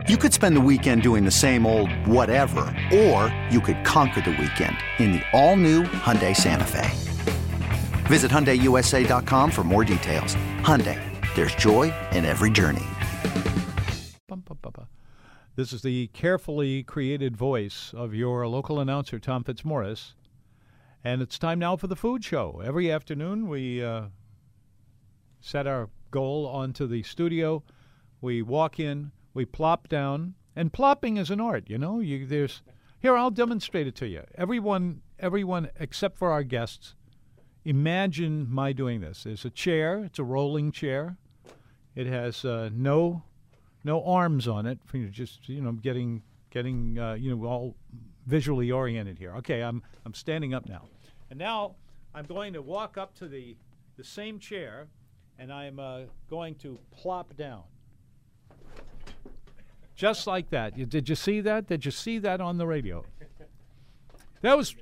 You could spend the weekend doing the same old whatever, or you could conquer the weekend in the all-new Hyundai Santa Fe. Visit HyundaiUSA.com for more details. Hyundai, there's joy in every journey. This is the carefully created voice of your local announcer, Tom Fitzmaurice. And it's time now for the food show. Every afternoon we set our goal onto the studio. We walk in, we plop down, and plopping is an art, you know. Here, I'll demonstrate it to you. Everyone except for our guests, imagine my doing this. There's a chair. It's a rolling chair. It has no arms on it. For just getting all visually oriented here. Okay, I'm standing up now, and now I'm going to walk up to the same chair, and I'm going to plop down. Just like that. Did you see that? Did you see that on the radio? That was...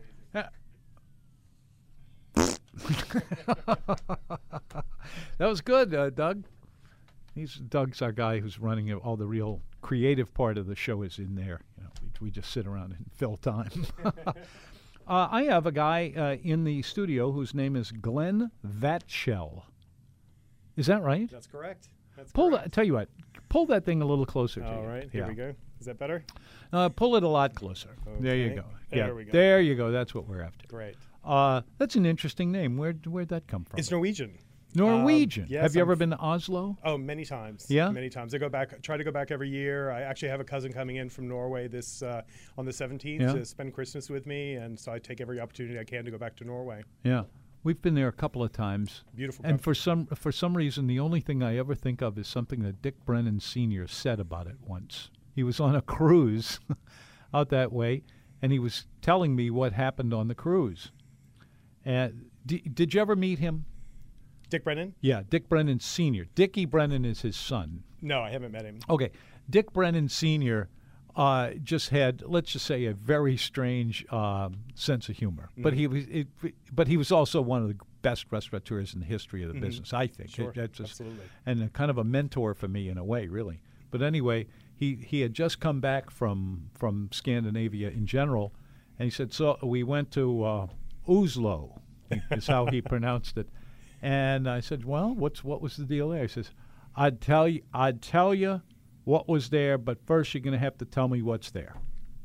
that was good, Doug. Doug's our guy who's running all the real creative part of the show is in there. We just sit around and fill time. I have a guy in the studio whose name is Glenn Vatshell. Is that right? That's correct. Tell you what, pull that thing a little closer to you. All right, here we go. Is that better? Pull it a lot closer. Okay. There you go. There we go. There you go. That's what we're after. Great. That's an interesting name. Where'd that come from? It's Norwegian. Norwegian. Yes, have you ever been to Oslo? Oh, many times. Yeah? Many times. Try to go back every year. I actually have a cousin coming in from Norway on the 17th to spend Christmas with me, and so I take every opportunity I can to go back to Norway. Yeah. We've been there a couple of times. Beautiful country. And for some reason, the only thing I ever think of is something that Dick Brennan Sr. said about it once. He was on a cruise out that way, and he was telling me what happened on the cruise. And did you ever meet him? Dick Brennan? Yeah, Dick Brennan Sr. Dickie Brennan is his son. No, I haven't met him. Okay. Dick Brennan Sr. Just had, let's just say, a very strange sense of humor. Mm-hmm. But he was also one of the best restaurateurs in the history of the business, I think. Sure, absolutely. And kind of a mentor for me in a way, really. But anyway, he had just come back from Scandinavia in general, and he said, so we went to Oslo, is how he pronounced it. And I said, well, what was the deal there? He says, I'd tell you what was there, but first you're going to have to tell me what's there.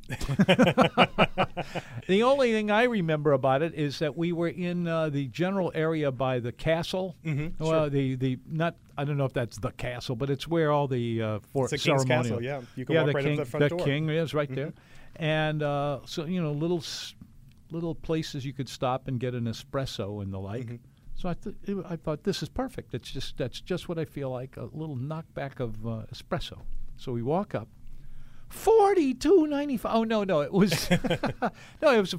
The only thing I remember about it is that we were in the general area by the castle. Mm-hmm, well, sure. I don't know if that's the castle, but it's where all the it's the King's Castle, yeah. You can walk right up the front door. The king is right there. And so little places you could stop and get an espresso and the like. Mm-hmm. So I thought this is perfect. That's just what I feel like, a little knockback of espresso. So we walk up, $42.95. Oh no, it was no, it was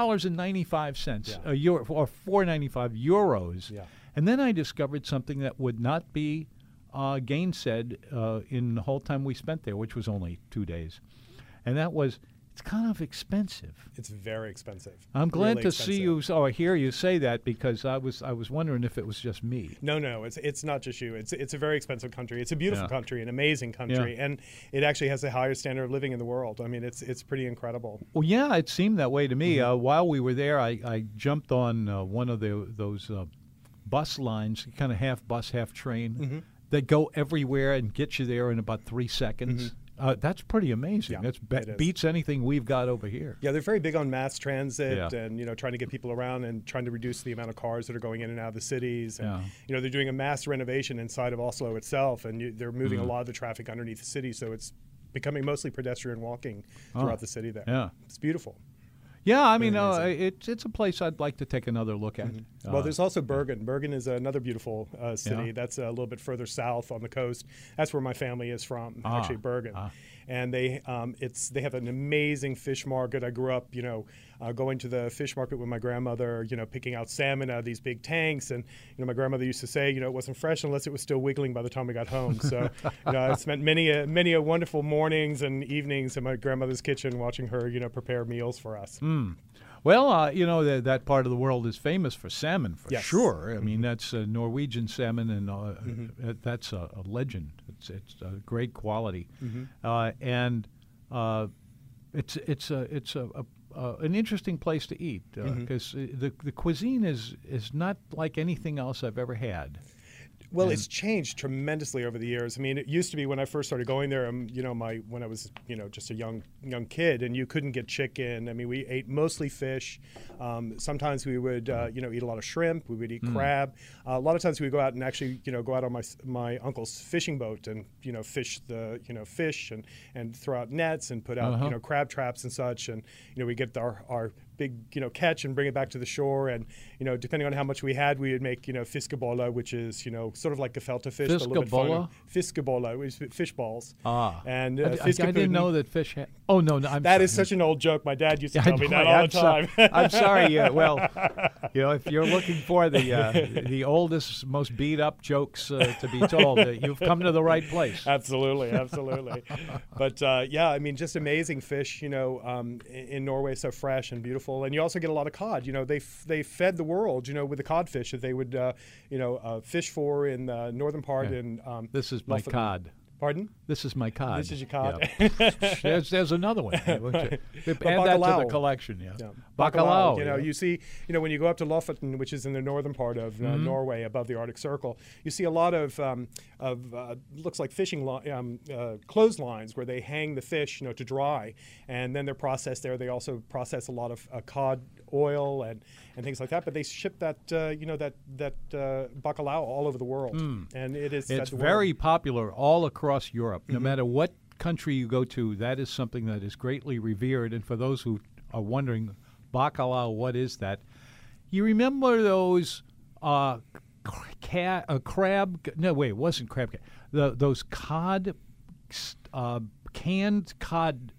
$4.95 a euro, or €4.95 euros. Yeah. And then I discovered something that would not be gainsaid in the whole time we spent there, which was only 2 days, and that was. It's kind of expensive. It's very expensive. I'm glad really to expensive. see you or hear you say that because I was wondering if it was just me. No, it's not just you. It's a very expensive country. It's a beautiful country, an amazing country, and it actually has the highest standard of living in the world. I mean, it's pretty incredible. Well, yeah, it seemed that way to me. While we were there, I jumped on one of those bus lines, kind of half bus, half train, that go everywhere and get you there in about 3 seconds. That's pretty amazing. Yeah, That beats anything we've got over here. Yeah, they're very big on mass transit and trying to get people around and trying to reduce the amount of cars that are going in and out of the cities. And they're doing a mass renovation inside of Oslo itself, and they're moving a lot of the traffic underneath the city, so it's becoming mostly pedestrian walking throughout the city there. Yeah, it's beautiful. Yeah, I mean, it's a place I'd like to take another look at. Well, there's also Bergen. Bergen is another beautiful city. That's a little bit further south on the coast. That's where my family is from, actually, Bergen. And they have an amazing fish market. I grew up, going to the fish market with my grandmother, picking out salmon out of these big tanks. And, my grandmother used to say, it wasn't fresh unless it was still wiggling by the time we got home. So, I spent many a wonderful mornings and evenings in my grandmother's kitchen watching her, prepare meals for us. Well, that part of the world is famous for salmon, for sure. I mean, that's Norwegian salmon, and that's a legend. It's great quality, and it's an interesting place to eat because the cuisine is not like anything else I've ever had. Well, it's changed tremendously over the years. I mean, it used to be when I first started going there, when I was, just a young kid, and you couldn't get chicken. I mean, we ate mostly fish. Sometimes we would, eat a lot of shrimp. We would eat crab. A lot of times we would go out and actually, go out on my uncle's fishing boat and, fish the, fish and throw out nets and put out, crab traps and such. And, we get our big, catch and bring it back to the shore. And, depending on how much we had, we would make, fiskebola, which is, sort of like gefilte fish, but a little bit funny. Fiskebola, which is fish balls. And I didn't know that fish had. Oh no, I'm that sorry. Is such an old joke. My dad used to tell me that all the time. I'm sorry. Well, if you're looking for the oldest, most beat up jokes to be told, you've come to the right place. Absolutely. But I mean, just amazing fish. In Norway, so fresh and beautiful, and you also get a lot of cod. They fed the world, with the codfish that they would, fish for in the northern part. Yeah. And this is my cod. Pardon? This is my cod. This is your cod. Yeah. there's another one. Add that to the collection. Yeah. Bacalao. You see, when you go up to Lofoten, which is in the northern part of Norway, above the Arctic Circle, you see a lot of looks like fishing clotheslines where they hang the fish, to dry, and then they're processed there. They also process a lot of cod oil and things like that. But they ship that bacalao all over the world, and it's very popular all across Europe. No matter what country you go to, that is something that is greatly revered. And for those who are wondering, bacalao, what is that? You remember those crab? No, wait, it wasn't crab. Those cod, canned cod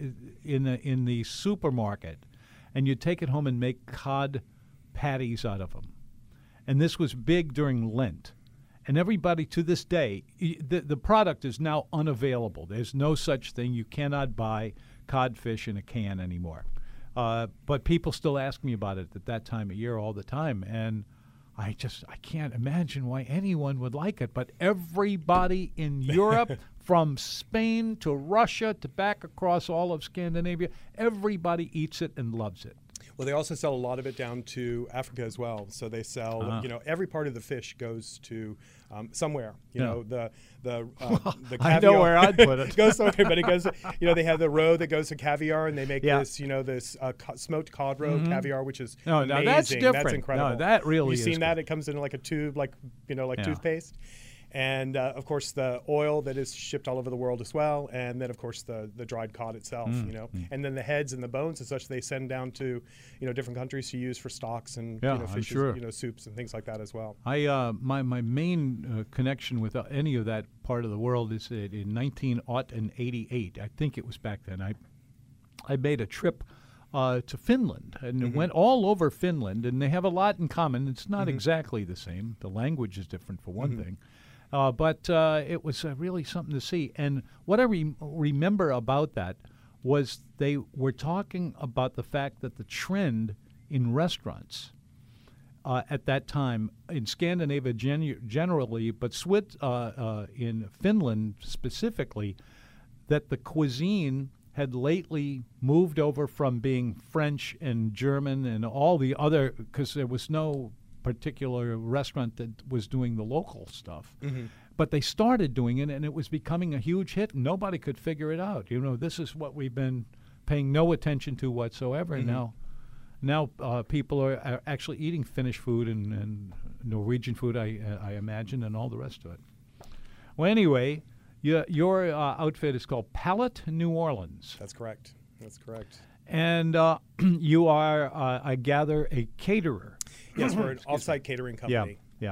in the supermarket, and you'd take it home and make cod patties out of them. And this was big during Lent. And everybody to this day, the product is now unavailable. There's no such thing. You cannot buy codfish in a can anymore. But people still ask me about it at that time of year all the time. And I can't imagine why anyone would like it. But everybody in Europe, from Spain to Russia to back across all of Scandinavia, everybody eats it and loves it. Well, they also sell a lot of it down to Africa as well. So they sell, every part of the fish goes to somewhere. The caviar. I know where I'd put it. Goes somewhere, but it goes. They have the roe that goes to caviar, and they make this, this smoked cod roe caviar, which is amazing. No, that's different. That's incredible. No, that really is. You've seen that? It comes in like a tube, like toothpaste. And, of course, the oil that is shipped all over the world as well. And then, of course, the dried cod itself, And then the heads and the bones and such they send down to, different countries to use for stocks and, fishes, sure. Soups and things like that as well. My main connection with any of that part of the world is in 1988. I think it was back then. I made a trip to Finland and went all over Finland. And they have a lot in common. It's not exactly the same. The language is different, for one thing. But it was really something to see. And what I remember about that was they were talking about the fact that the trend in restaurants at that time in Scandinavia generally, but in Finland specifically, that the cuisine had lately moved over from being French and German and all the other, because there was no particular restaurant that was doing the local stuff. But they started doing it, and it was becoming a huge hit, and nobody could figure it out. This is what we've been paying no attention to whatsoever. And now people are actually eating Finnish food and Norwegian food, I imagine, and all the rest of it. Well, anyway, your outfit is called Palate New Orleans. That's correct. And you are, I gather, a caterer. Yes, we're an off-site catering company. Yeah.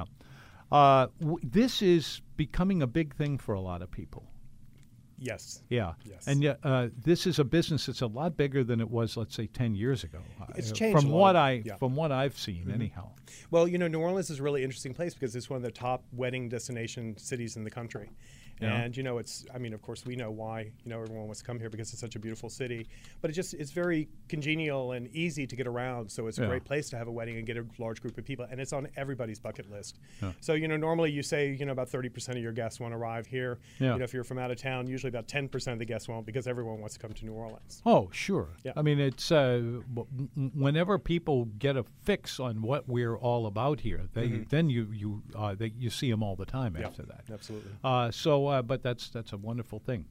This is becoming a big thing for a lot of people. Yes. Yeah. Yes. And yet, this is a business that's a lot bigger than it was, let's say, 10 years ago. It's changed from what I've seen, anyhow. Well, New Orleans is a really interesting place because it's one of the top wedding destination cities in the country. Yeah. And, it's, I mean, of course, we know why, everyone wants to come here because it's such a beautiful city. But it's very congenial and easy to get around. So it's a great place to have a wedding and get a large group of people. And it's on everybody's bucket list. Yeah. So, normally you say, about 30% of your guests won't arrive here. Yeah. If you're from out of town, usually about 10% of the guests won't, because everyone wants to come to New Orleans. Oh, sure. Yeah. I mean, it's whenever people get a fix on what we're all about here, then you see them all the time after that. Absolutely. But that's a wonderful thing.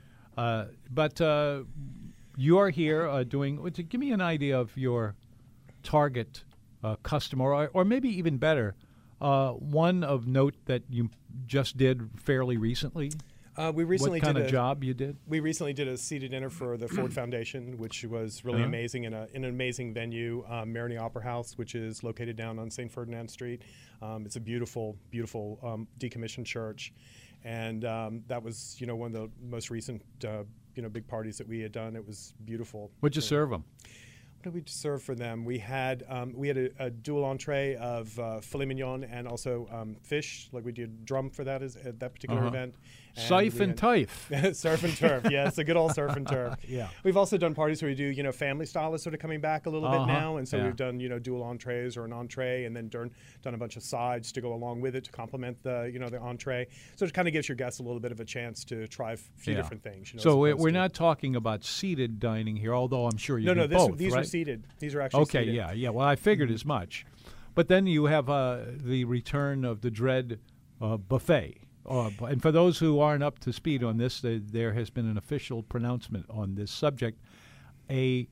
But you're here doing. Give me an idea of your target customer, or maybe even better, one of note that you just did fairly recently. We recently what kind of job you did? We recently did a seated dinner for the Ford Foundation, which was really amazing in an amazing venue, Marigny Opera House, which is located down on St. Ferdinand Street. It's a beautiful, beautiful decommissioned church, and that was one of the most recent big parties that we had done. It was beautiful. What'd you serve them? What did we serve for them? We had a dual entree of filet mignon and also fish. Like we did drum for that at that particular event. Surf and turf. Surf and turf, yes, a good old surf and turf. Yeah. We've also done parties where we do, family style is sort of coming back a little bit now, and so we've done, dual entrees or an entree, and then done a bunch of sides to go along with it to complement the, the entree. So it kind of gives your guests a little bit of a chance to try a few different things. So we're not talking about seated dining here, although I'm sure you do both, these right? are seated. These are actually seated. Okay, yeah. Well, I figured as much. But then you have the return of the dread buffet. And for those who aren't up to speed on this, there has been an official pronouncement on this subject. A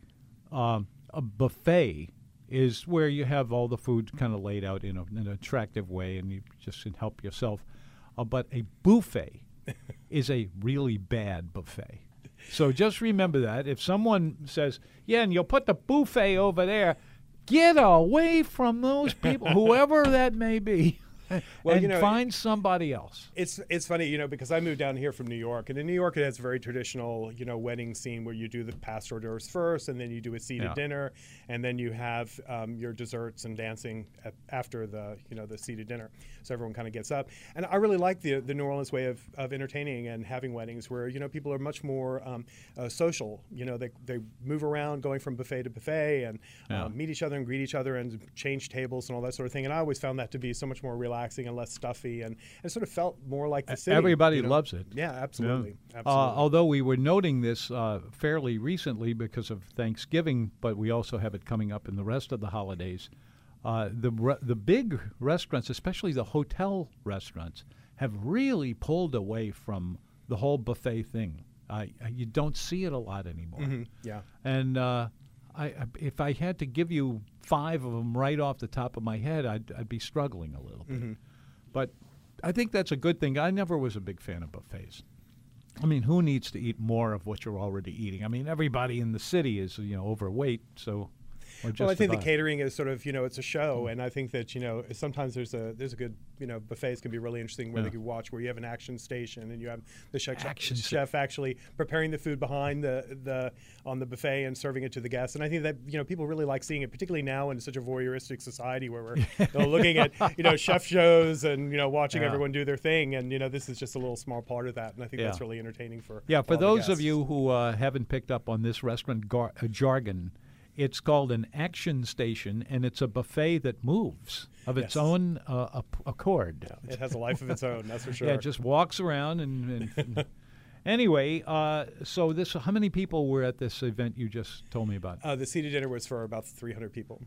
buffet is where you have all the food kind of laid out in an attractive way, and you just can help yourself. But a buffet is a really bad buffet. So just remember that. If someone says, yeah, and you'll put the buffet over there, get away from those people, whoever that may be. Well, and find somebody else. It's funny, because I moved down here from New York, and in New York it has a very traditional, wedding scene where you do the past hors d'oeuvres first, and then you do a seated dinner, and then you have your desserts and dancing after the the seated dinner. So everyone kind of gets up, and I really like the New Orleans way of entertaining and having weddings where people are much more social. They move around, going from buffet to buffet, and meet each other and greet each other and change tables and all that sort of thing. And I always found that to be so much more relaxing and less stuffy, and it sort of felt more like the city. Everybody loves it. Yeah, absolutely. Yeah. Although we were noting this fairly recently because of Thanksgiving, but we also have it coming up in the rest of the holidays. The big restaurants, especially the hotel restaurants, have really pulled away from the whole buffet thing. You don't see it a lot anymore. Mm-hmm. Yeah. And if I had to give you 5 of them right off the top of my head, I'd be struggling a little bit. Mm-hmm. But I think that's a good thing. I never was a big fan of buffets. I mean, who needs to eat more of what you're already eating? I mean, everybody in the city is overweight, so. Well, I think the catering is sort of, it's a show, and I think that, sometimes there's a good, buffets can be really interesting where they can watch, where you have an action station and you have the chef actually preparing the food behind on the buffet and serving it to the guests. And I think that, people really like seeing it, particularly now in such a voyeuristic society where we're looking at, chef shows and, watching everyone do their thing. And, this is just a little small part of that. And I think that's really entertaining for for those of you who haven't picked up on this restaurant jargon, it's called an action station, and it's a buffet that moves of its own accord. Yeah, it has a life of its own, that's for sure. Yeah, it just walks around. And anyway, so how many people were at this event you just told me about? The seated dinner was for about 300 people.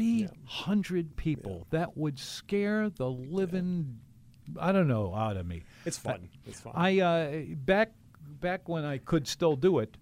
300 people. Yeah. That would scare the living, out of me. It's fun. It's fun. Back when I could still do it,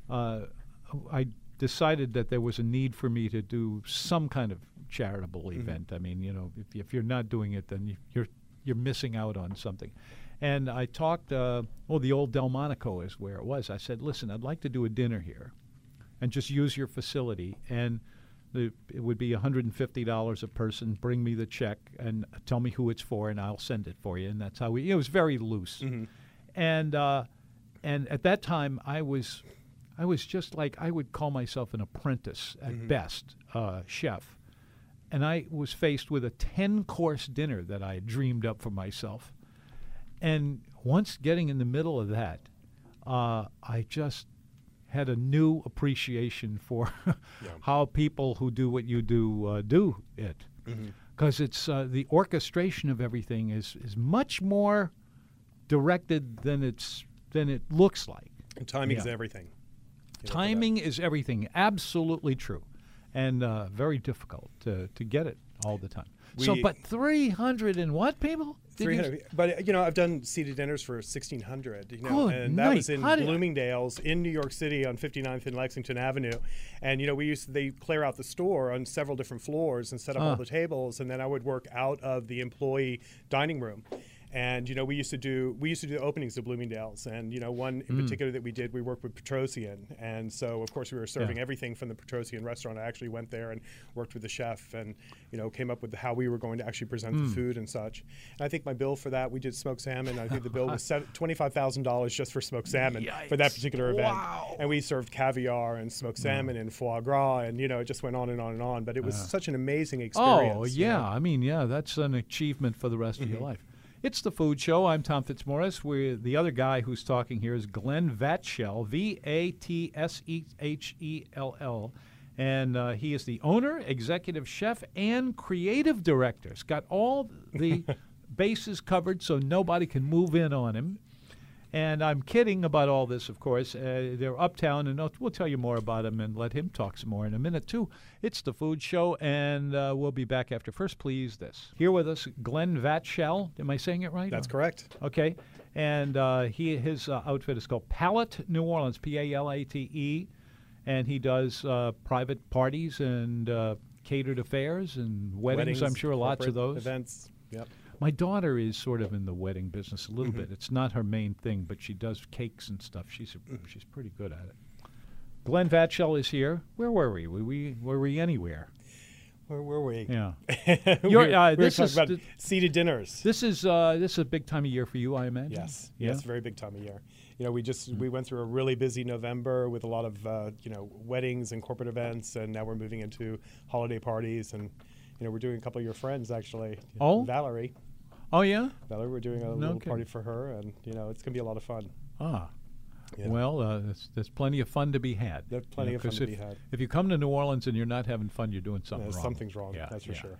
I decided that there was a need for me to do some kind of charitable event. I mean, if you're not doing it, then you're missing out on something. And I talked, the old Delmonico is where it was. I said, listen, I'd like to do a dinner here and just use your facility. And it would be $150 a person. Bring me the check and tell me who it's for, and I'll send it for you. And that's how it was very loose. Mm-hmm. And at that time, I was just like, I would call myself an apprentice at best, chef. And I was faced with a 10-course dinner that I had dreamed up for myself. And once getting in the middle of that, I just had a new appreciation for how people who do what you do do it. Because it's the orchestration of everything is much more directed than it looks like. And timing is everything. Timing is everything. Absolutely true, and very difficult to get it all the time. But 300 and what people? 300. But I've done seated dinners for 1,600. And that was in Bloomingdale's in New York City on 59th and Lexington Avenue. And they clear out the store on several different floors and set up all the tables, and then I would work out of the employee dining room. And we used to do openings at Bloomingdale's, and one in particular that we did, we worked with Petrosian, and so of course we were serving everything from the Petrosian restaurant. I actually went there and worked with the chef, and came up with how we were going to actually present the food and such. And I think my bill for that, we did smoked salmon. I think the bill was $25,000 just for smoked salmon for that particular event. Wow. And we served caviar and smoked salmon and foie gras, and it just went on and on and on. But it was such an amazing experience. Oh yeah, I mean that's an achievement for the rest of your life. It's the Food Show. I'm Tom Fitzmaurice. The other guy who's talking here is Glenn Vatshel, Vatsshell, and he is the owner, executive chef, and creative director. He's got all the bases covered so nobody can move in on him. And I'm kidding about all this, of course. They're uptown, and we'll tell you more about them and let him talk some more in a minute, too. It's the Food Show, and we'll be back after. First, please, this. Here with us, Glenn Vatshel. Am I saying it right? That's correct. Okay. And his outfit is called Palate New Orleans, P-A-L-A-T-E. And he does private parties and catered affairs and weddings. I'm sure lots of those. Events, yep. My daughter is sort of in the wedding business a little bit. It's not her main thing, but she does cakes and stuff. She's pretty good at it. Glenn Vatshel is here. Where were we? Were we anywhere? Where were we? Yeah. we were talking about seated dinners. This is a big time of year for you, I imagine. Yes. Yeah? Yes, very big time of year. We went through a really busy November with a lot of weddings and corporate events, and now we're moving into holiday parties, and we're doing a couple of your friends actually. Oh, Valerie. Oh yeah. Valerie, we're doing a little party for her, and it's gonna be a lot of fun. Yeah. Well, there's plenty of fun to be had. There's plenty of fun to be had. If you come to New Orleans and you're not having fun, you're doing something wrong. Something's wrong. That's for sure.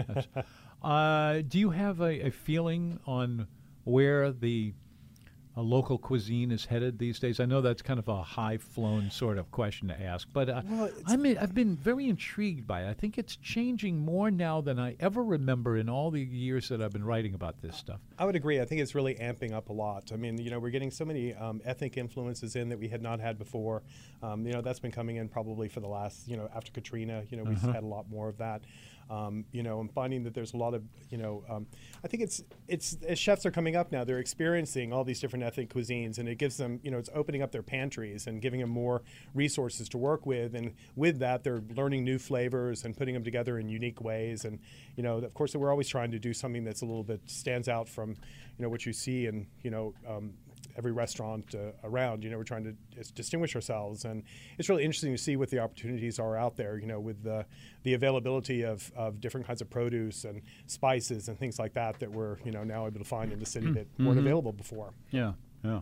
Yeah. Do you have a feeling on where the local cuisine is headed these days? I know that's kind of a high-flown sort of question to ask, but I've been very intrigued by it. I think it's changing more now than I ever remember in all the years that I've been writing about this stuff. I would agree. I think it's really amping up a lot. I mean, we're getting so many ethnic influences in that we had not had before. That's been coming in probably for the last, after Katrina, we've had a lot more of that. I'm finding that there's a lot of, I think it's as chefs are coming up now, they're experiencing all these different ethnic cuisines, and it gives them, it's opening up their pantries and giving them more resources to work with. And with that, they're learning new flavors and putting them together in unique ways. And, of course, we're always trying to do something that's a little bit stands out from, what you see in, every restaurant around. We're trying to distinguish ourselves, and it's really interesting to see what the opportunities are out there, with the availability of different kinds of produce and spices and things like that we're, now able to find in the city that weren't available before. Yeah.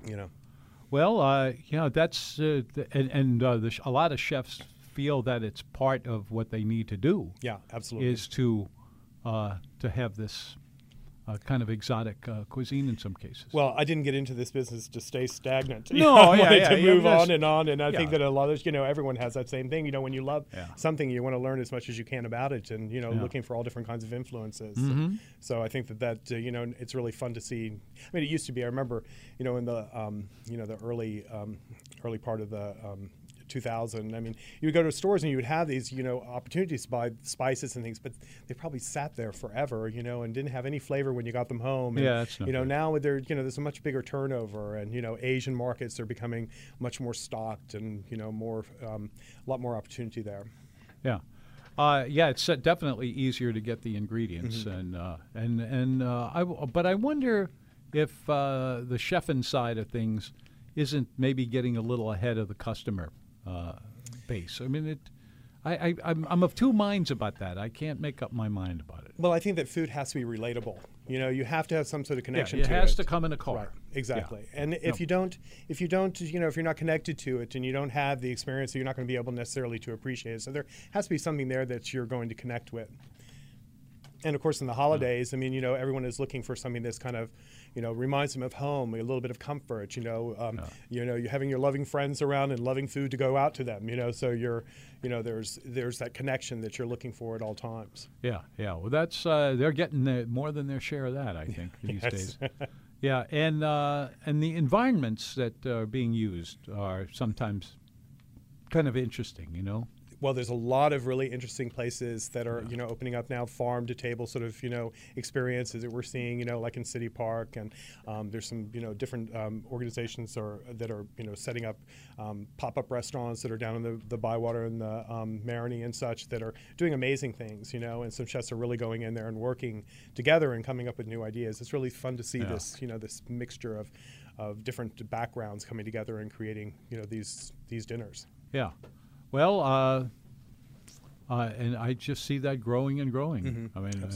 Well, that's a lot of chefs feel that it's part of what they need to do. Yeah, absolutely. Is to have this kind of exotic cuisine in some cases. Well, I didn't get into this business to stay stagnant. No, I wanted to move on, and I think that a lot of everyone has that same thing. When you love something, you want to learn as much as you can about it, and looking for all different kinds of influences. So I think that it's really fun to see. I mean, it used to be. I remember, in the the early part of the 2000. I mean, you would go to stores and you would have these, opportunities to buy spices and things, but they probably sat there forever, and didn't have any flavor when you got them home. And, that's not good. Now there's a much bigger turnover, and Asian markets are becoming much more stocked, and more a lot more opportunity there. Yeah. It's definitely easier to get the ingredients, but I wonder if the chefing side of things isn't maybe getting a little ahead of the customer base. I mean, I'm of two minds about that. I can't make up my mind about it. Well, I think that food has to be relatable. You have to have some sort of connection to it. It has to come in a car. Right. Exactly. Yeah. And if no. you don't, if you're not connected to it and you don't have the experience, you're not going to be able necessarily to appreciate it. So there has to be something there that you're going to connect with. And of course, in the holidays, everyone is looking for something that's kind of, reminds them of home, a little bit of comfort. You're having your loving friends around and loving food to go out to them. So there's that connection that you're looking for at all times. Yeah. Well, that's they're getting more than their share of that, I think, these days. Yeah, and the environments that are being used are sometimes kind of interesting. Well, there's a lot of really interesting places that are, opening up now, farm to table sort of, experiences that we're seeing, like in City Park, and there's some, different organizations that are, setting up pop-up restaurants that are down in the Bywater and the Marigny and such that are doing amazing things, and some chefs are really going in there and working together and coming up with new ideas. It's really fun to see this, this mixture of different backgrounds coming together and creating, these dinners. Yeah. Well, and I just see that growing and growing. Mm-hmm. I mean,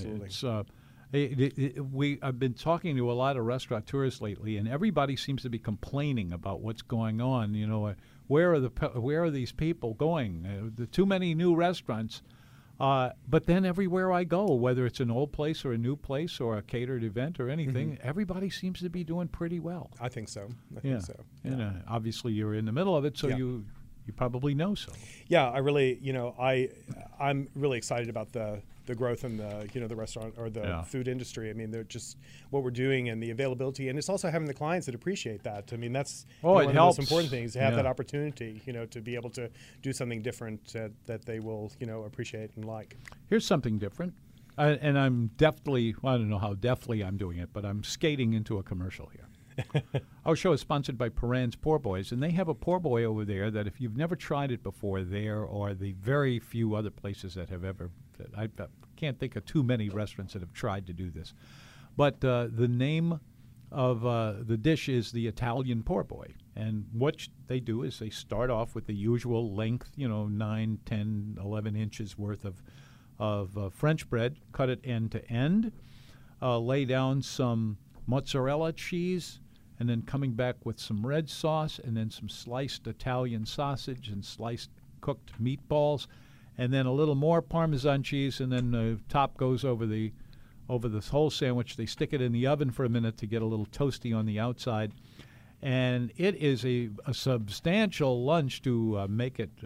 absolutely. I've been talking to a lot of restaurateurs lately, and everybody seems to be complaining about what's going on. Where are these people going? Too many new restaurants. But then everywhere I go, whether it's an old place or a new place or a catered event or anything, everybody seems to be doing pretty well. I think so. I think so. Yeah. And obviously you're in the middle of it, so you probably know so. Yeah, I really, I'm really excited about the growth in the restaurant or the food industry. I mean, they're just what we're doing and the availability, and it's also having the clients that appreciate that. I mean, that's one of the most important things, to have that opportunity, to be able to do something different that they will, appreciate and like. Here's something different, and I'm deftly, I don't know how deftly I'm doing it, but I'm skating into a commercial here. Our show is sponsored by Perran's Poor Boys, and they have a poor boy over there that if you've never tried it before there or the very few other places that have ever, I can't think of too many restaurants that have tried to do this. But the name of the dish is the Italian Poor Boy. And what they do is they start off with the usual length, 9, 10, 11 inches worth of French bread, cut it end to end, lay down some mozzarella cheese, and then coming back with some red sauce and then some sliced Italian sausage and sliced cooked meatballs, and then a little more Parmesan cheese, and then the top goes over this whole sandwich. They stick it in the oven for a minute to get a little toasty on the outside, and it is a substantial lunch to make it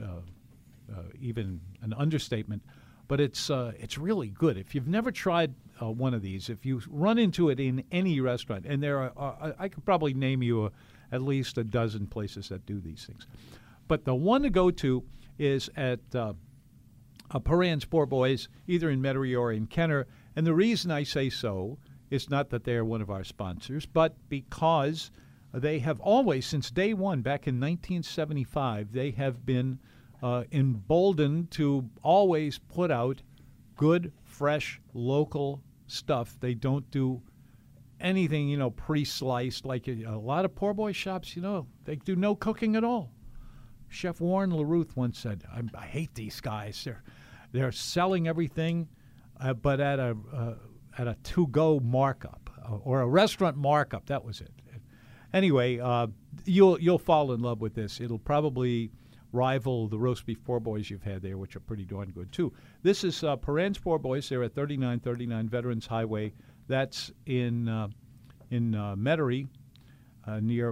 even an understatement. But it's really good. If you've never tried one of these, if you run into it in any restaurant, and there are I could probably name you at least a dozen places that do these things. But the one to go to is at Perran's Poor Boys, either in Metairie or in Kenner. And the reason I say so is not that they're one of our sponsors, but because they have always, since day one, back in 1975, they have been emboldened to always put out good, fresh, local stuff. They don't do anything, pre-sliced. Like a lot of poor boy shops, they do no cooking at all. Chef Warren LaRuth once said, I hate these guys. They're selling everything, but at a to-go markup or a restaurant markup. That was it. Anyway, you'll fall in love with this. It'll probably rival the roast beef poor boys you've had there, which are pretty darn good too. This is Perran's Poor Boys. They're at 3939 Veterans Highway. That's in Metairie, near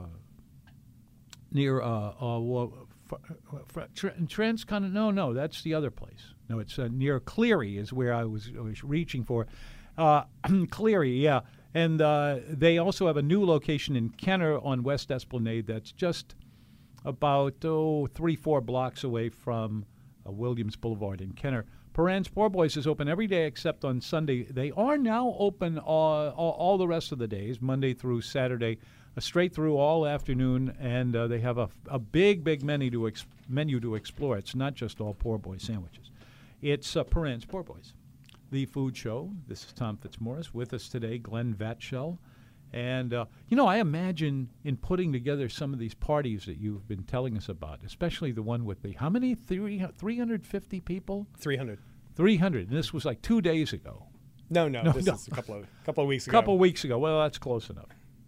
Transcontinental. No, that's the other place. No, it's near Cleary is where I was reaching for. Cleary, yeah. And they also have a new location in Kenner on West Esplanade that's just about 3-4 blocks away from Williams Boulevard in Kenner. Perran's Poor Boys is open every day except on Sunday. They are now open all the rest of the days, Monday through Saturday, straight through all afternoon, and they have a big menu to explore. It's not just all poor boy sandwiches. It's Perran's Poor Boys. The Food Show. This is Tom Fitzmaurice. With us today, Glenn Vatshel. And, I imagine in putting together some of these parties that you've been telling us about, especially the one with how many? 350 people? 300. 300. And this was like 2 days ago. No, this is a couple of weeks ago. Couple of weeks ago. Well, that's close enough.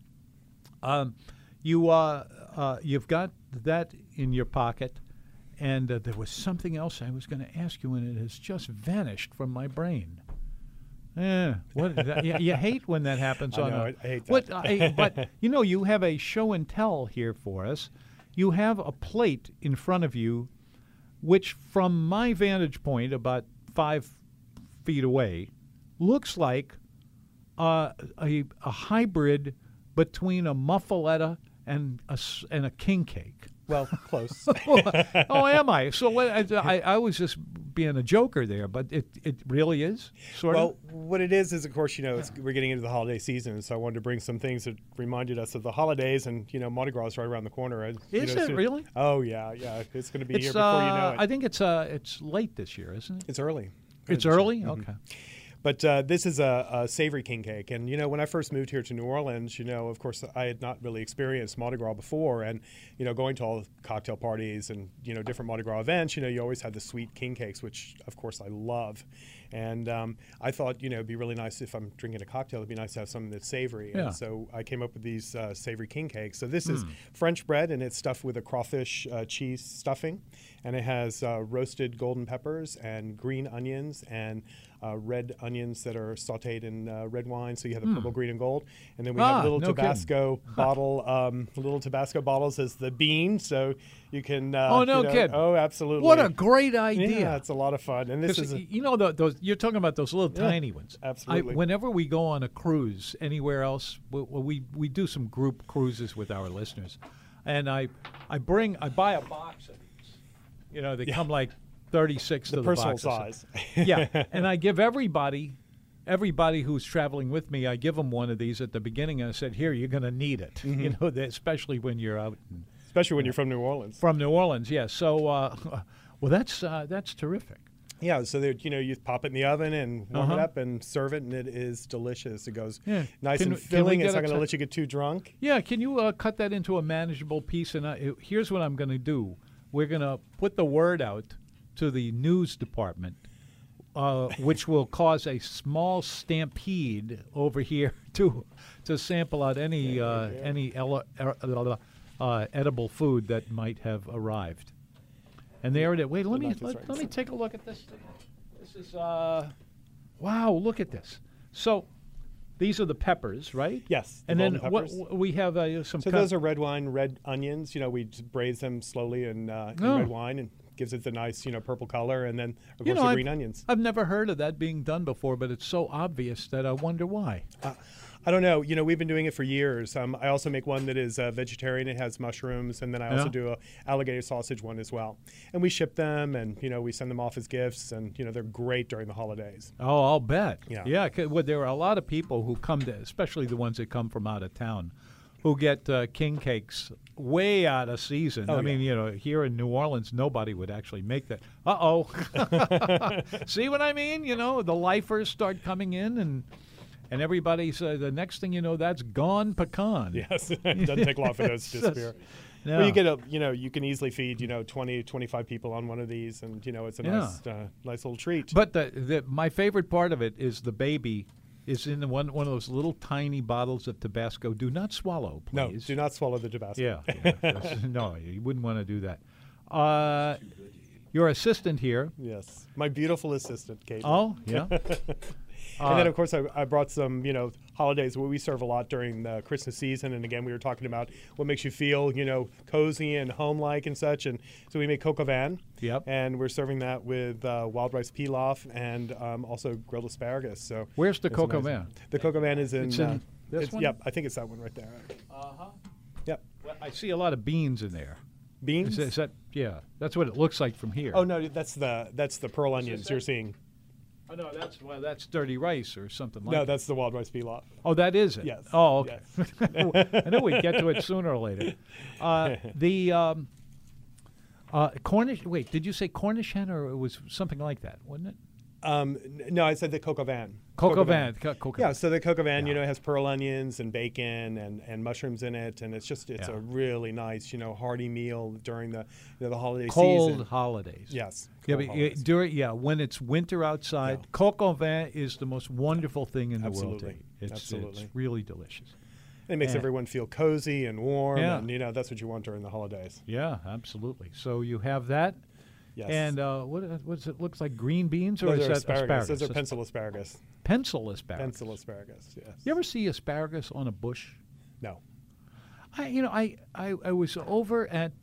You've got that in your pocket, and there was something else I was going to ask you, and it has just vanished from my brain. You hate when that happens. I hate that. But you have a show and tell here for us. You have a plate in front of you, which, from my vantage point, about 5 feet away, looks like a hybrid between a muffaletta and a king cake. Well, close. Oh, am I? So I was just being a joker there, but it really is, sort of? Well, what it is, of course, we're getting into the holiday season, so I wanted to bring some things that reminded us of the holidays, and, Mardi Gras is right around the corner. Is it really? Oh, yeah. It's going to be here before you know it. I think it's late this year, isn't it? It's early. It's early? Mm-hmm. Okay. But this is a savory king cake. And, when I first moved here to New Orleans, of course, I had not really experienced Mardi Gras before. And, going to all the cocktail parties and, different Mardi Gras events, you always had the sweet king cakes, which, of course, I love. And I thought, it'd be really nice if I'm drinking a cocktail, it'd be nice to have something that's savory. Yeah. And so I came up with these savory king cakes. So this is French bread, and it's stuffed with a crawfish cheese stuffing. And it has roasted golden peppers and green onions and red onions that are sautéed in red wine. So you have the purple, green, and gold. And then we have little Tabasco bottle, little Tabasco bottles as the bean. So you can. Kidding. Oh, absolutely. What a great idea. Yeah, it's a lot of fun. And this is those you're talking about those little tiny ones. Absolutely. Whenever we go on a cruise anywhere else, we do some group cruises with our listeners, and I buy a box of these. They come like 36 to the personal box size. Yeah, and I give everybody who's traveling with me, I give them one of these at the beginning, and I said, "Here, you're going to need it." Mm-hmm. Especially when you're out. Especially when you're from New Orleans. From New Orleans, yes. Yeah. So, well, that's terrific. Yeah, so you pop it in the oven and warm it up and serve it, and it is delicious. It goes nice and filling. It's not going to let you get too drunk. Yeah, can you cut that into a manageable piece? And here's what I'm going to do. We're going to put the word out to the news department, which will cause a small stampede over here to sample out any edible food that might have arrived. And there it is. Wait, let me take a look at this thing. This is wow, look at this. So these are the peppers, right? Yes. And then peppers. What we have some. So those are red wine, red onions. We braise them slowly in red wine, and gives it the nice, purple color, and then of course the green onions. I've never heard of that being done before, but it's so obvious that I wonder why. I don't know. We've been doing it for years. I also make one that is vegetarian. It has mushrooms, and then I also do a alligator sausage one as well. And we ship them, and we send them off as gifts, and they're great during the holidays. Oh, I'll bet. Yeah. Well, there are a lot of people who come to, especially the ones that come from out of town, who get king cakes way out of season. I mean, here in New Orleans, nobody would actually make that. Uh-oh. See what I mean? The lifers start coming in, and everybody's the next thing you know, that's gone pecan. Yes, it doesn't take long for those to disappear. No. Well, you get you can easily feed 20, 25 people on one of these, and it's a nice little treat. But my favorite part of it is the baby is in one of those little tiny bottles of Tabasco. Do not swallow, please. No, do not swallow the Tabasco. Yeah. No, you wouldn't want to do that. Your assistant here. Yes, my beautiful assistant, Kate. Oh, yeah. And then, of course, I brought some, holidays where we serve a lot during the Christmas season. And again, we were talking about what makes you feel, cozy and home-like and such. And so we make coq au vin. Yep. And we're serving that with wild rice pilaf and also grilled asparagus. So where's the coq au vin? The coq au vin is in this one? Yep, I think it's that one right there. Uh-huh. Yep. Well, I see a lot of beans in there. Beans? Is that that's what it looks like from here. Oh, no, that's the pearl onions you're seeing. Oh, no, that's dirty rice or something like that. No, that's the wild rice pilaf. Oh, that is it? Yes. Oh, okay. Yes. I knew we'd get to it sooner or later. The Cornish, wait, did you say Cornish hen or it was something like that, wasn't it? No, I said the coq au vin. Coq au vin. Yeah, so the coq au vin, has pearl onions and bacon and mushrooms in it, and it's a really nice, hearty meal during the the holiday season. Cold holidays. Yes. When it's winter outside, coq au vin is the most wonderful thing in the world to eat. It's really delicious. It makes everyone feel cozy and warm, and that's what you want during the holidays. Yeah, absolutely. So you have that. Yes. And what's it? Looks like green beans, or is that asparagus? Those are pencil asparagus. Pencil asparagus. Pencil asparagus. Yes. You ever see asparagus on a bush? No. I was over at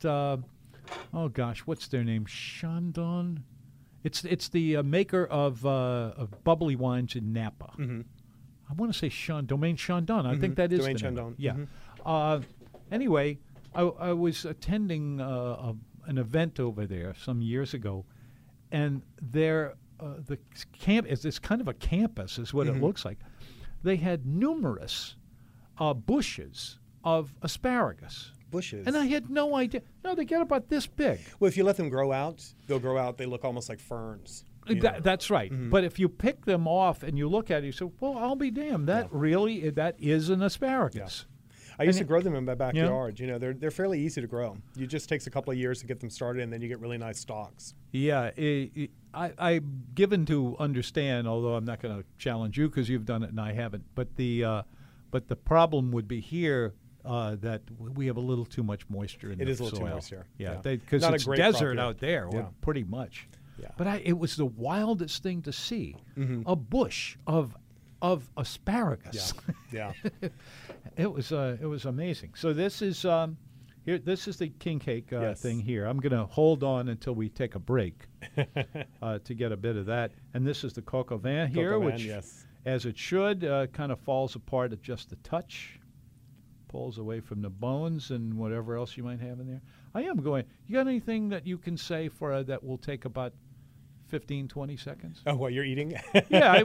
what's their name? Chandon. It's the maker of bubbly wines in Napa. Mm-hmm. I want to say Domaine Chandon. I think that is Domaine the name. Chandon. Yeah. Mm-hmm. Anyway, I was attending an event over there some years ago, and the camp is this kind of a campus is what it looks like. They had numerous bushes of asparagus. Bushes. And I had no idea. No, they get about this big. Well, if you let them grow out, they'll grow out. They look almost like ferns. That's right. Mm-hmm. But if you pick them off and you look at it, you say, well, I'll be damned. That is an asparagus. Yeah. I used to grow them in my backyard. They're fairly easy to grow. It just takes a couple of years to get them started, and then you get really nice stalks. Yeah, I'm given to understand, although I'm not going to challenge you because you've done it and I haven't. But the problem would be here that we have a little too much moisture in the soil. It is a little too moisture. Yeah, because it's desert out there, pretty much. Yeah. But it was the wildest thing to see, a bush of asparagus. Yeah. It was amazing. So this is here. This is the king cake thing here. I'm going to hold on until we take a break to get a bit of that. And this is the coq au vin here, which, as it should, kind of falls apart at just a touch, pulls away from the bones and whatever else you might have in there. You got anything that you can say for that will take about 15, 20 seconds? Oh, what you're eating? Yeah,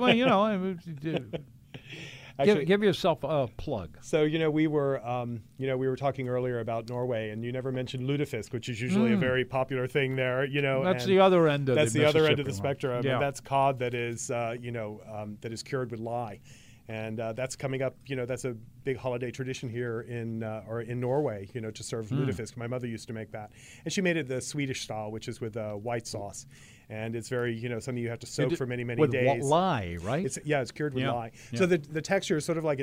give yourself a plug. So we were talking earlier about Norway, and you never mentioned lutefisk, which is usually a very popular thing there. That's the other end of that's the the other end of the spectrum. Yeah. And that's cod that is that is cured with lye. And that's coming up. That's a big holiday tradition here in Norway. To serve lutefisk. My mother used to make that, and she made it the Swedish style, which is with white sauce, and it's very something you have to soak for many days. With lye, right? It's cured with lye. Yeah. So the texture is sort of like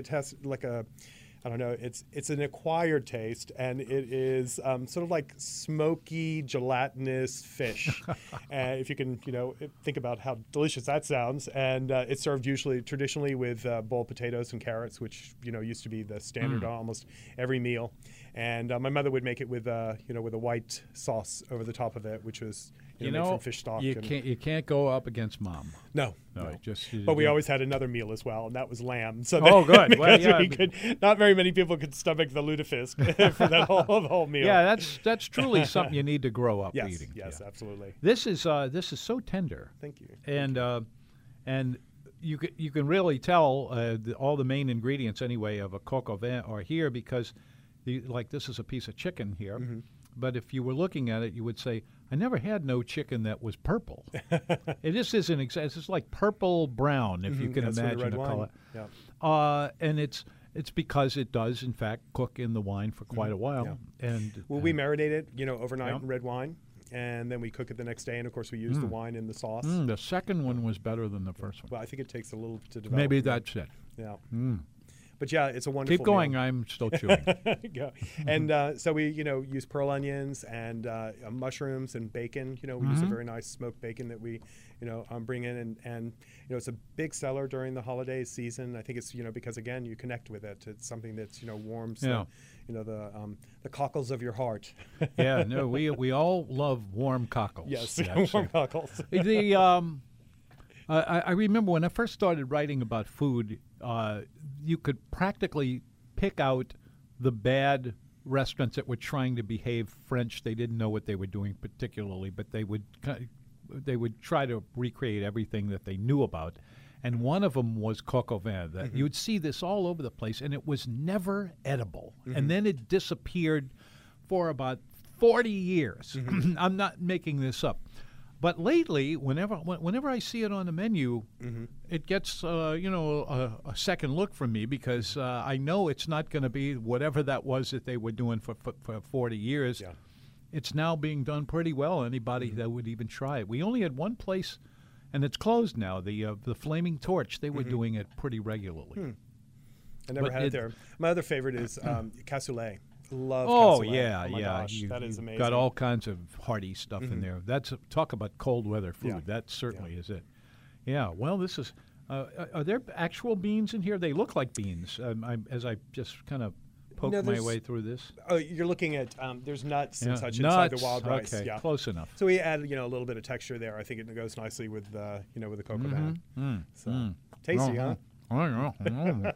I don't know. It's an acquired taste, and it is sort of like smoky, gelatinous fish. If you can, think about how delicious that sounds. And it's served traditionally with boiled potatoes and carrots, which used to be the standard on almost every meal. And my mother would make it with with a white sauce over the top of it, which was made from fish stock. You can't go up against Mom. No. But we always had another meal as well, and that was lamb. So good. Well, not very many people could stomach the lutefisk for that whole meal. Yeah, that's truly something you need to grow up eating. Yes, absolutely. This is so tender. Thank you. And you can really tell all the main ingredients anyway of a coq au vin are here because this is a piece of chicken here. Mm-hmm. But if you were looking at it, you would say, I never had no chicken that was purple. It just isn't exact. It's like purple brown, if you can imagine the color. Yeah. And it's because it does, in fact, cook in the wine for quite a while. Yeah. And we marinate it, overnight in red wine, and then we cook it the next day. And of course, we use the wine in the sauce. The second one was better than the first one. Well, I think it takes a little to develop. Maybe that's it. Yeah. But it's a wonderful Keep going. meal. I'm still chewing. And so we, use pearl onions and mushrooms and bacon. We use a very nice smoked bacon that we, bring in. And it's a big seller during the holiday season. I think it's, because, again, you connect with it. It's something that's, warms the cockles of your heart. Yeah, no, we all love warm cockles. Yes, warm cockles. I remember when I first started writing about food, you could practically pick out the bad restaurants that were trying to behave French. They didn't know what they were doing particularly, but they would try to recreate everything that they knew about. And one of them was coq au vin. That you would see this all over the place, and it was never edible. And then it disappeared for about 40 years. I'm not making this up. But lately, whenever I see it on the menu, it gets a second look from me because I know it's not going to be whatever that was that they were doing for 40 years. Yeah. It's now being done pretty well. Anybody that would even try it. We only had one place, and it's closed now. The Flaming Torch. They were doing it pretty regularly. I never had it there. My other favorite is cassoulet. Love cassoulet. Yeah. Oh my gosh, that is amazing. Got all kinds of hearty stuff in there. Talk about cold weather food. Yeah. That certainly is it. Yeah. Well, this is. Are there actual beans in here? They look like beans. As I just kind of poke my way through this. Oh, you're looking at there's nuts and such inside the wild rice. Okay, yeah, close enough. So we add a little bit of texture there. I think it goes nicely with with the cocoa van. So tasty, huh? And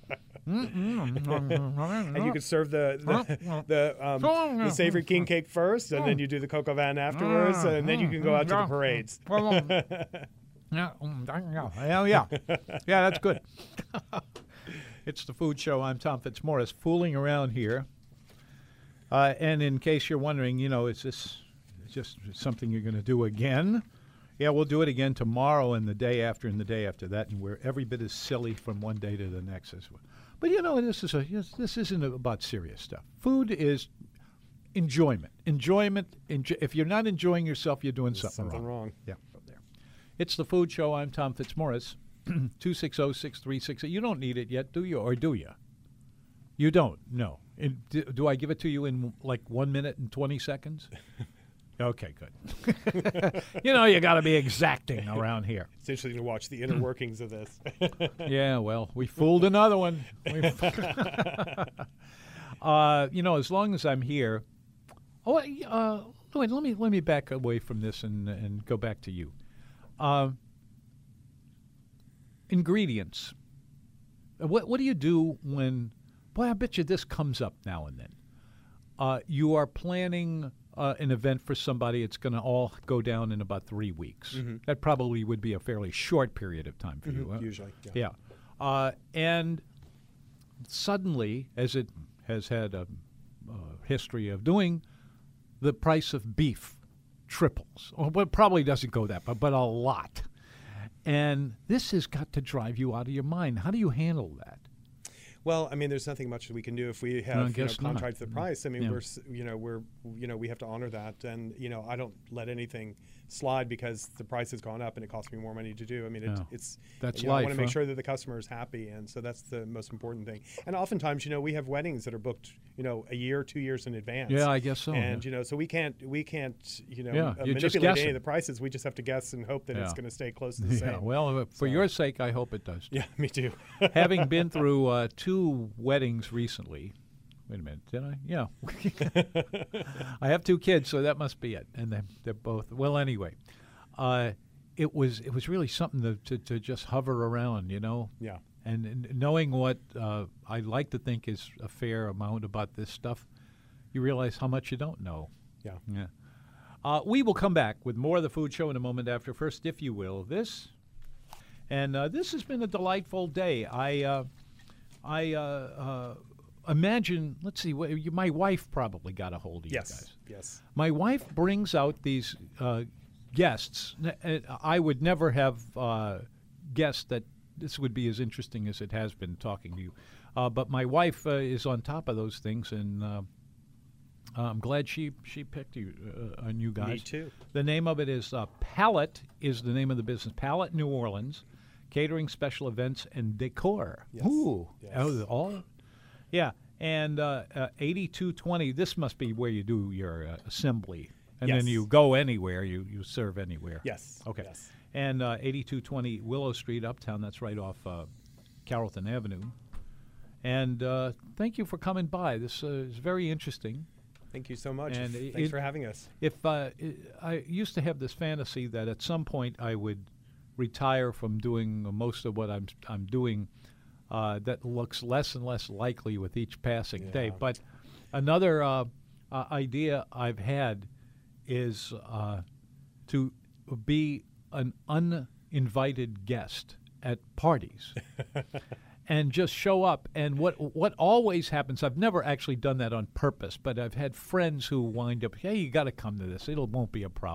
you could serve the savory king cake first, and then you do the cocoa van afterwards, and then you can go out to the parades. Yeah, that's good. It's the Food Show. I'm Tom Fitzmaurice, fooling around here. And in case you're wondering, is this just something you're going to do again? Yeah, we'll do it again tomorrow and the day after and the day after that, and we're every bit as silly from one day to the next as well. But this isn't about serious stuff. Food is enjoyment. If you're not enjoying yourself, you're doing something wrong. Yeah. There. It's the Food Show. I'm Tom Fitzmaurice. 260-6368. You don't need it yet, do you? Or do you? You don't. No. Do I give it to you in like 1 minute and 20 seconds? Okay, good. You got to be exacting around here. It's interesting to watch the inner workings of this. Yeah, well, we fooled another one. As long as I'm here. Wait, let me back away from this and go back to you. Ingredients. What do you do when? Boy, I bet you this comes up now and then. You are planning an event for somebody. It's going to all go down in about 3 weeks. That probably would be a fairly short period of time for you. Usually, yeah. And suddenly, as it has had a history of doing, the price of beef triples. Well, it probably doesn't go that, but a lot. And this has got to drive you out of your mind. How do you handle that? Well, I mean, there's nothing much that we can do if we have contract the price. I mean, we have to honor that, and I don't let anything slide because the price has gone up and it costs me more money to do. I mean, that's life. I want to make sure that the customer is happy, and so that's the most important thing. And oftentimes, we have weddings that are booked, a year, 2 years in advance. Yeah, I guess so. And so we can't manipulate any of the prices. We just have to guess and hope that it's going to stay close to the same. Well, for your sake, I hope it does. Yeah, me too. Having been through 2 weddings recently. Wait a minute, did I? Yeah. I have 2 kids, so that must be it. And they're both, well, anyway. It was really something to just hover around, Yeah. And knowing what I like to think is a fair amount about this stuff, you realize how much you don't know. Yeah. We will come back with more of the Food Show in a moment after. First, if you will, this. And this has been a delightful day. I imagine, let's see, my wife probably got a hold of you guys. Yes. My wife brings out these guests. I would never have guessed that this would be as interesting as it has been talking to you. But my wife is on top of those things, and I'm glad she picked you on you guys. Me too. The name of it is Palette is the name of the business. Palette New Orleans. Catering, special events, and decor. Yes. Ooh. Yes. All? Yeah. And 8220, this must be where you do your assembly. And then you go anywhere, you serve anywhere. Yes. Okay. Yes. And 8220 Willow Street, Uptown, that's right off Carrollton Avenue. And thank you for coming by. This is very interesting. Thank you so much. And thanks for having us. I used to have this fantasy that at some point I would retire from doing most of what I'm doing. That looks less and less likely with each passing day. But another idea I've had is to be an uninvited guest at parties and just show up. And what always happens, I've never actually done that on purpose, but I've had friends who wind up, hey, you got to come to this. It won't be a problem.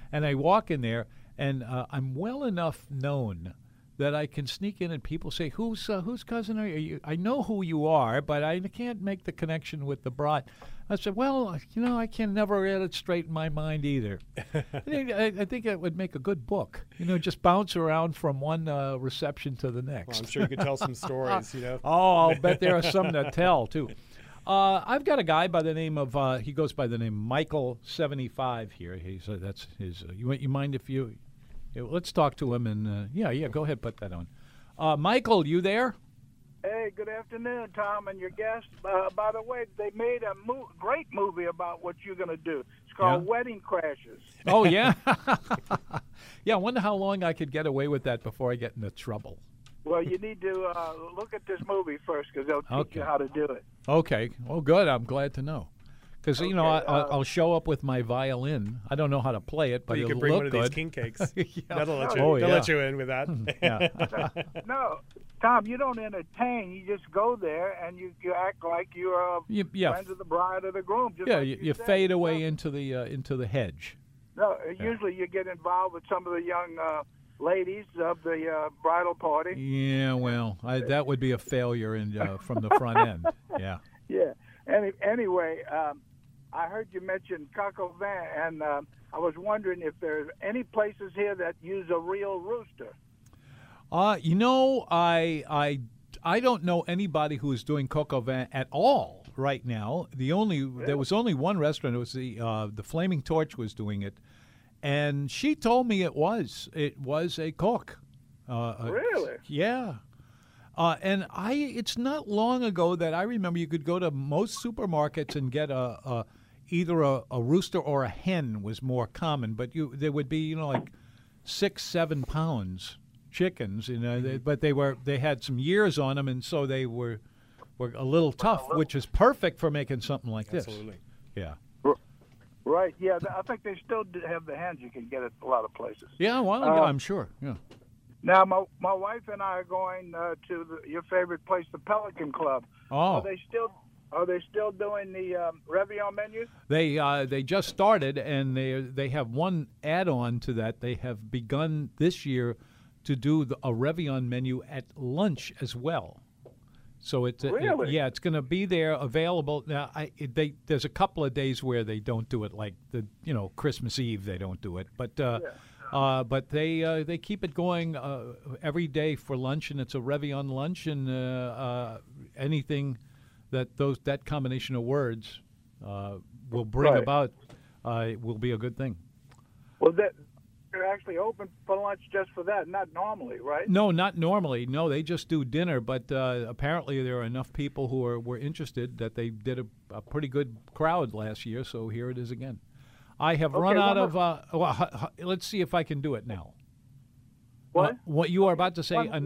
And I walk in there, and I'm well enough known that I can sneak in and people say, whose cousin are you? I know who you are, but I can't make the connection with the bride. I said, well, I can never get it straight in my mind either. I think it would make a good book, just bounce around from one reception to the next. Well, I'm sure you could tell some stories, Oh, I'll bet there are some to tell, too. I've got a guy by the name of, he goes by the name Michael75 here. That's his, you mind if you... Let's talk to him, and go ahead, put that on. Michael, you there? Hey, good afternoon, Tom, and your guest. By the way, they made a great movie about what you're going to do. It's called Wedding Crashers. Oh, yeah? Yeah, I wonder how long I could get away with that before I get into trouble. Well, you need to look at this movie first, because they'll teach you how to do it. Okay. Well, good. I'm glad to know. Because, I'll show up with my violin. I don't know how to play it, but you it'll could bring look one of good. these king cakes. Yeah. They'll let you in with that. No, Tom, you don't entertain. You just go there and you act like you're friends of the bride or the groom. Just you fade away into the hedge. No, usually you get involved with some of the young ladies of the bridal party. Yeah, well, that would be a failure from the front end. Yeah. Yeah. Anyway, I heard you mention coq au vin, and I was wondering if there's any places here that use a real rooster. I don't know anybody who is doing coq au vin at all right now. There was only one restaurant. It was the Flaming Torch was doing it, and she told me it was a coq. Really? Yeah. And it's not long ago that I remember you could go to most supermarkets and get either a rooster or a hen was more common, but there would be like 6-7 pounds chickens, but they had some years on them, and so they were a little tough, which is perfect for making something like this. Absolutely. Yeah. Right. Yeah, I think they still have the hens you can get at a lot of places. Yeah. Well, I'm sure. Yeah. Now, my wife and I are going to your favorite place, the Pelican Club. Oh. Are they still doing the Réveillon menu? They just started, and they have one add-on to that. They have begun this year to do a Réveillon menu at lunch as well. So it's really? It's going to be there available. Now, there's a couple of days where they don't do it, like Christmas Eve they don't do it, but. But they keep it going every day for lunch, and it's a Réveillon lunch, and anything that combination of words will bring about will be a good thing. Well, they're actually open for lunch just for that, not normally, right? No, not normally. No, they just do dinner, but apparently there are enough people who were interested that they did a pretty good crowd last year, so here it is again. I have run out of. Let's see if I can do it now. What? What you are about to say? One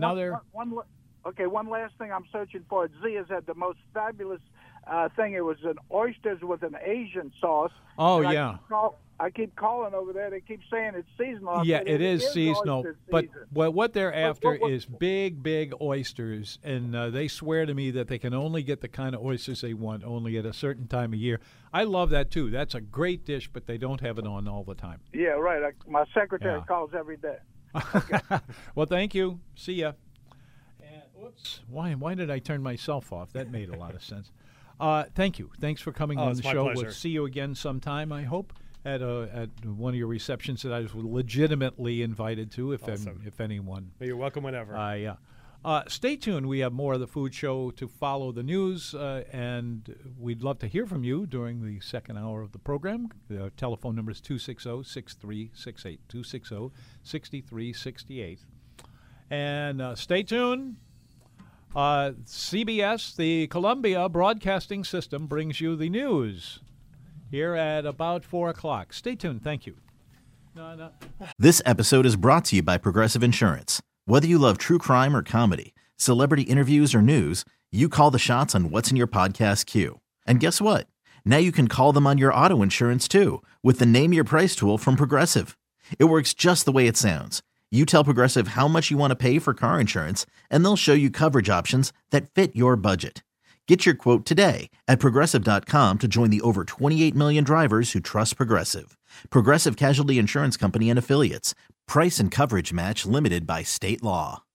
last thing I'm searching for. Zia's had the most fabulous thing. It was an oysters with an Asian sauce. Oh, yeah. I keep calling over there. They keep saying it's seasonal. Yeah, it is seasonal. But what they're after is big oysters, and they swear to me that they can only get the kind of oysters they want only at a certain time of year. I love that, too. That's a great dish, but they don't have it on all the time. Yeah, right. My secretary calls every day. Okay. Well, thank you. See ya. And, whoops. Why did I turn myself off? That made a lot of sense. Thank you. Thanks for coming on the show. Pleasure. We'll see you again sometime, I hope, at one of your receptions that I was legitimately invited to, if anyone. You're welcome whenever. Yeah. Stay tuned. We have more of the Food Show to follow the news, and we'd love to hear from you during the second hour of the program. The telephone number is 260-6368, 260-6368. And stay tuned. CBS, the Columbia Broadcasting System, brings you the news here at about 4 o'clock. Stay tuned. Thank you. This episode is brought to you by Progressive Insurance. Whether you love true crime or comedy, celebrity interviews or news, you call the shots on what's in your podcast queue. And guess what? Now you can call them on your auto insurance too with the Name Your Price tool from Progressive. It works just the way it sounds. You tell Progressive how much you want to pay for car insurance, and they'll show you coverage options that fit your budget. Get your quote today at Progressive.com to join the over 28 million drivers who trust Progressive. Progressive Casualty Insurance Company and Affiliates. Price and coverage match limited by state law.